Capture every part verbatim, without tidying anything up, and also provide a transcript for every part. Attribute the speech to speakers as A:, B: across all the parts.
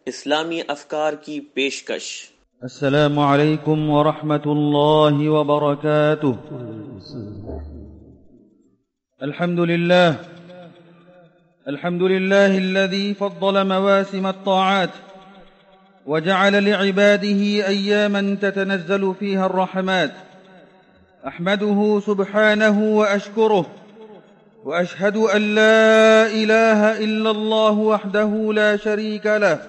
A: इस्लामी अफकार की पेशकश।
B: अस्सलामु अलैकुम व रहमतुल्लाहि व बरकातुहु। अल्हम्दुलिल्लाह अल्हम्दुलिल्लाहि الذي فضل مواسم الطاعات وجعل لعباده أياما تتنزل فيها الرحمات. أحمده سبحانه وأشكره وأشهد أن لا إله إلا الله وحده لا شريك له،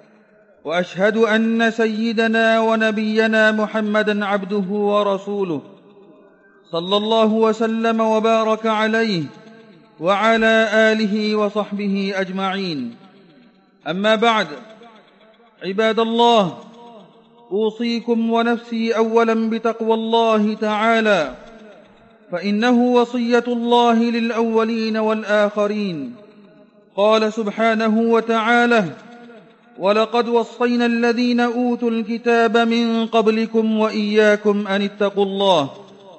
B: وأشهد أن سيدنا ونبينا محمدًا عبده ورسوله صلى الله وسلم وبارك عليه وعلى آله وصحبه أجمعين. أما بعد، عباد الله، أوصيكم ونفسي أولاً بتقوى الله تعالى، فإنه وصية الله للأولين والآخرين. قال سبحانه وتعالى: ولقد وصينا الذين أوتوا الكتاب من قبلكم وإياكم أن اتقوا الله.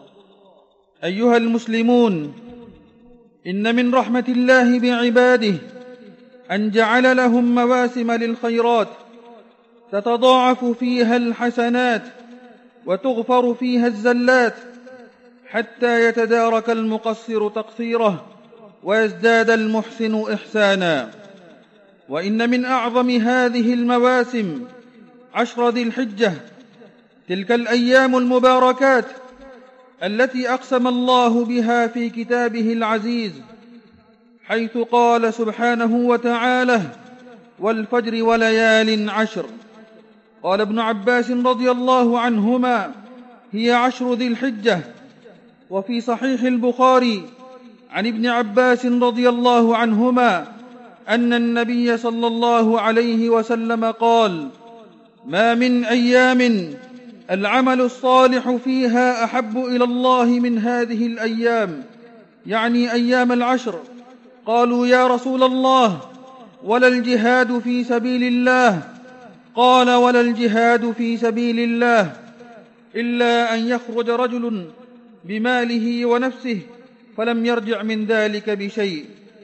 B: أيها المسلمون، إن من رحمة الله بعباده أن جعل لهم مواسم للخيرات تتضاعف فيها الحسنات وتغفر فيها الزلات، حتى يتدارك المقصر تقصيره ويزداد المحسن إحسانا. وإن من أعظم هذه المواسم عشر ذي الحجة، تلك الأيام المباركات التي أقسم الله بها في كتابه العزيز، حيث قال سبحانه وتعالى: والفجر وليال عشر. قال ابن عباس رضي الله عنهما: هي عشر ذي الحجة. وفي صحيح البخاري عن ابن عباس رضي الله عنهما أن النبي صلى الله عليه وسلم قال: ما من أيام العمل الصالح فيها أحب إلى الله من هذه الأيام، يعني أيام العشر. قالوا: يا رسول الله، ولا الجهاد في سبيل الله؟ قال: ولا الجهاد في سبيل الله إلا أن يخرج رجل بماله ونفسه فلم يرجع من ذلك بشيء.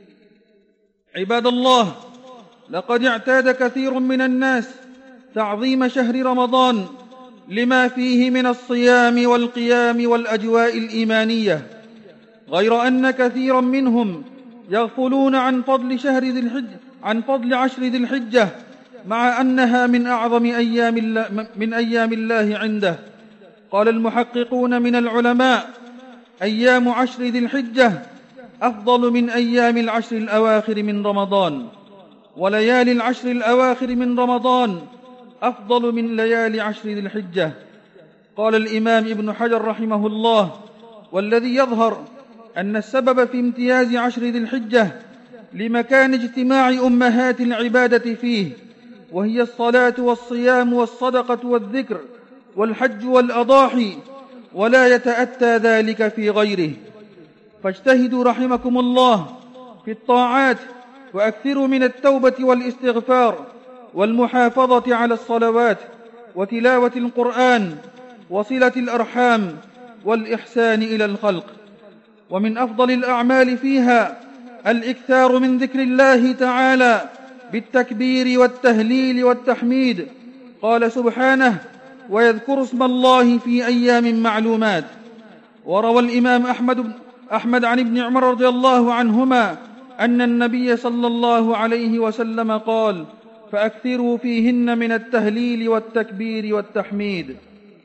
B: عباد الله، لقد اعتاد كثير من الناس تعظيم شهر رمضان لما فيه من الصيام والقيام والأجواء الإيمانية، غير أن كثيرا منهم يغفلون عن فضل شهر ذي الحجة عن فضل عشر ذي الحجة، مع أنها من أعظم أيام الله من أيام الله عنده. قال المحققون من العلماء: أيام عشر ذي الحجة أفضل من أيام العشر الأواخر من رمضان، وليالي العشر الأواخر من رمضان أفضل من ليالي عشر ذي الحجة. قال الإمام ابن حجر رحمه الله: والذي يظهر أن السبب في امتياز عشر ذي الحجة لمكان اجتماع أمهات العبادة فيه، وهي الصلاة والصيام والصدقة والذكر والحج والأضاحي، ولا يتأتى ذلك في غيره. فاجتهدوا رحمكم الله في الطاعات، وأكثروا من التوبة والاستغفار والمحافظة على الصلوات وتلاوة القرآن وصلة الأرحام والإحسان إلى الخلق. ومن أفضل الأعمال فيها الإكثار من ذكر الله تعالى بالتكبير والتهليل والتحميد. قال سبحانه: ويذكر اسم الله في أيام معلومات. وروى الإمام أحمد, أحمد عن ابن عمر رضي الله عنهما أن النبي صلى الله عليه وسلم قال: فأكثروا فيهن من التهليل والتكبير والتحميد.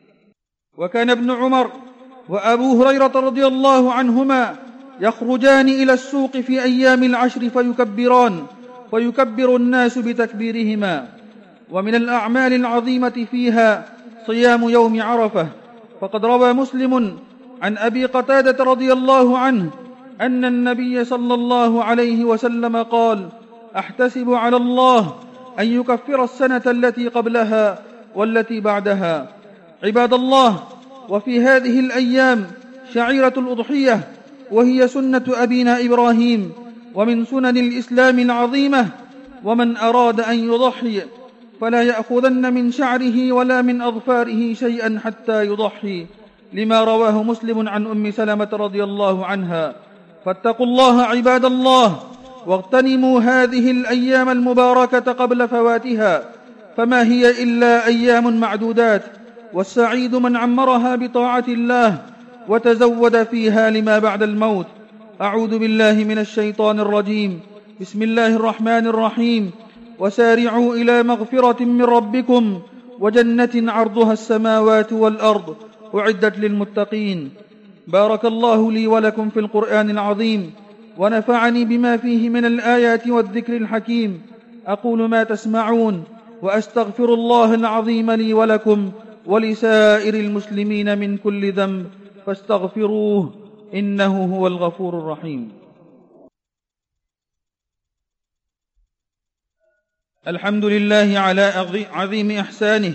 B: وكان ابن عمر وأبو هريرة رضي الله عنهما يخرجان إلى السوق في أيام العشر فيكبران فيكبر الناس بتكبيرهما. ومن الأعمال العظيمة فيها صيام يوم عرفة، فقد روى مسلم عن أبي قتادة رضي الله عنه أن النبي صلى الله عليه وسلم قال: أحتسب على الله أن يكفر السنة التي قبلها والتي بعدها. عباد الله، وفي هذه الأيام شعيرة الأضحية، وهي سنة أبينا إبراهيم ومن سنن الإسلام العظيمة. ومن أراد أن يضحي فلا يأخذن من شعره ولا من أظفاره شيئا حتى يضحي، لما رواه مسلم عن أم سلمة رضي الله عنها. فاتقوا الله عباد الله، واغتنموا هذه الأيام المباركة قبل فواتها، فما هي إلا أيام معدودات، والسعيد من عمرها بطاعة الله وتزود فيها لما بعد الموت. أعوذ بالله من الشيطان الرجيم. بسم الله الرحمن الرحيم. وسارعوا إلى مغفرة من ربكم وجنة عرضها السماوات والأرض أعدت للمتقين. بارك الله لي ولكم في القرآن العظيم، ونفعني بما فيه من الآيات والذكر الحكيم. أقول ما تسمعون، وأستغفر الله العظيم لي ولكم ولسائر المسلمين من كل ذنب فاستغفروه إنه هو الغفور الرحيم. الحمد لله على عظيم إحسانه،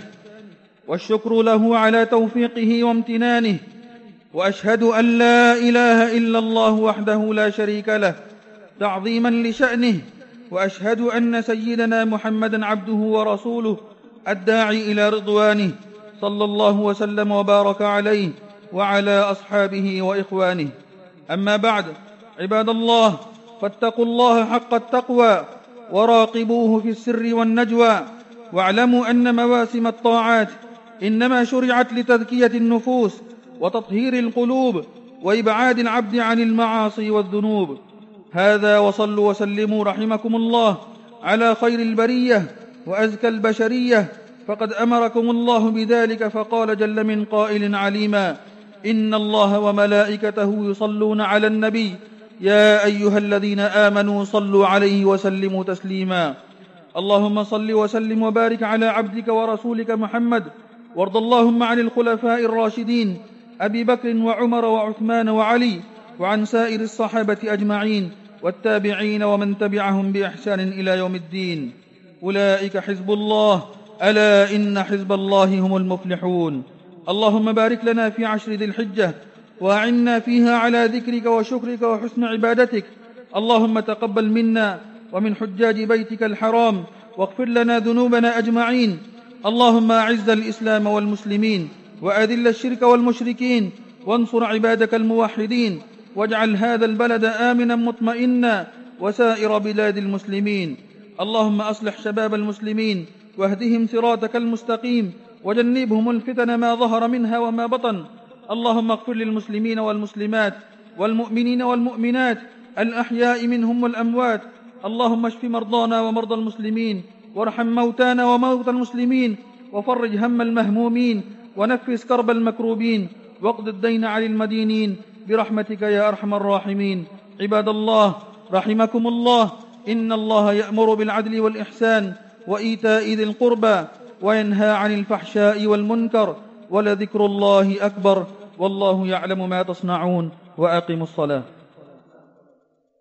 B: والشكر له على توفيقه وامتنانه، وأشهد أن لا إله إلا الله وحده لا شريك له تعظيما لشأنه، وأشهد أن سيدنا محمدا عبده ورسوله الداعي إلى رضوانه، صلى الله وسلم وبارك عليه وعلى أصحابه وإخوانه. أما بعد، عباد الله، فاتقوا الله حق التقوى وراقبوه في السر والنجوى، واعلموا أن مواسم الطاعات إنما شرعت لتزكية النفوس وتطهير القلوب وإبعاد العبد عن المعاصي والذنوب. هذا، وصلوا وسلموا رحمكم الله على خير البرية وأزكى البشرية، فقد أمركم الله بذلك، فقال جل من قائل عليما: إن الله وملائكته يصلون على النبي يا أيها الذين آمنوا صلوا عليه وسلموا تسليما. اللهم صل وسلم وبارك على عبدك ورسولك محمد، وارض اللهم عن الخلفاء الراشدين أبي بكر وعمر وعثمان وعلي، وعن سائر الصحابة أجمعين والتابعين ومن تبعهم بإحسان إلى يوم الدين. أولئك حزب الله، ألا إن حزب الله هم المفلحون. اللهم بارك لنا في عشر ذي الحجة، وأعنا فيها على ذكرك وشكرك وحسن عبادتك. اللهم تقبل منا ومن حجاج بيتك الحرام، واغفر لنا ذنوبنا أجمعين. اللهم أعز الإسلام والمسلمين، وأذل الشرك والمشركين، وانصر عبادك الموحدين، واجعل هذا البلد آمنا مطمئنا وسائر بلاد المسلمين. اللهم أصلح شباب المسلمين واهدهم صراطك المستقيم، وجنبهم الفتن ما ظهر منها وما بطن. اللهم اغفر للمسلمين والمسلمات والمؤمنين والمؤمنات الأحياء منهم والأموات. اللهم اشف مرضانا ومرضى المسلمين، وارحم موتانا وموتى المسلمين، وفرج هم المهمومين، ونفس كرب المكروبين، واقض الدين عن المدينين برحمتك يا أرحم الراحمين. عباد الله، رحمكم الله، إن الله يأمر بالعدل والإحسان وإيتاء ذي القربى، وينهى عن الفحشاء والمنكر، ولذكر الله أكبر، والله يعلم ما تصنعون. وأقيموا الصلاة.